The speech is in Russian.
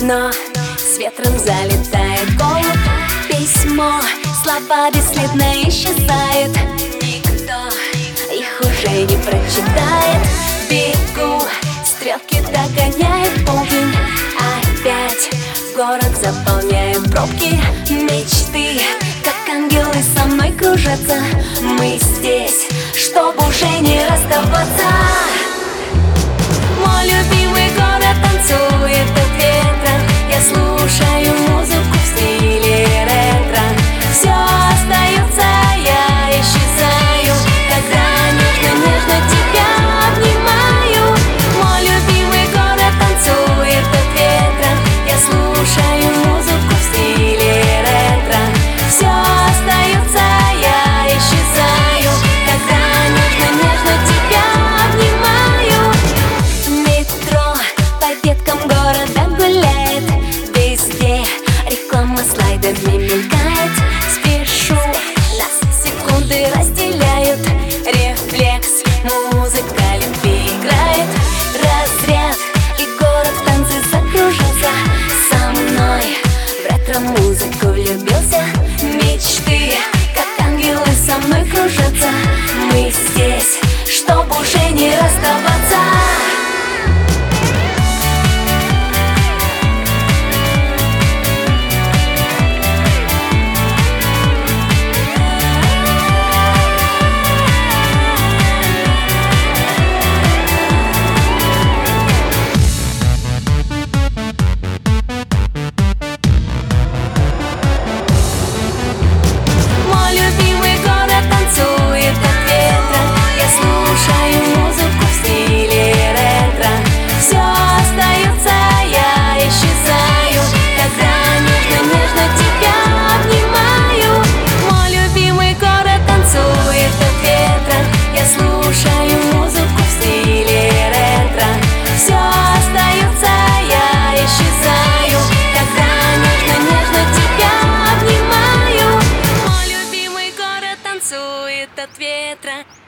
окно, с ветром залетает голубь. Письмо, слова бесследно исчезают. Никто их уже не прочитает. Бегу, стрелки догоняет полдень. Опять город заполняет пробки. Мечты, как ангелы, со мной кружатся. Мы здесь, чтобы уже не расставаться. Мой любимый город танцует от ветра. Я слушаю музыку в стиле ретро. Все остается, я исчезаю, когда нежно-нежно тебя обнимаю. Мой любимый город танцует от ветра. Я слушаю музыку в стиле ретро. Все остается, я исчезаю, когда нежно-нежно тебя обнимаю. Метро по веткам города гуляет. Везде реклама слайдами мелькает. Спешу, нас секунды разделяют. Рефлекс, музыка любви играет. Разряд, и город в танце закружился. Со мной в ретро-музыку влюбился. Мечты, как ангелы, со мной кружатся. Мы здесь, чтобы уже не расставаться. От ветра.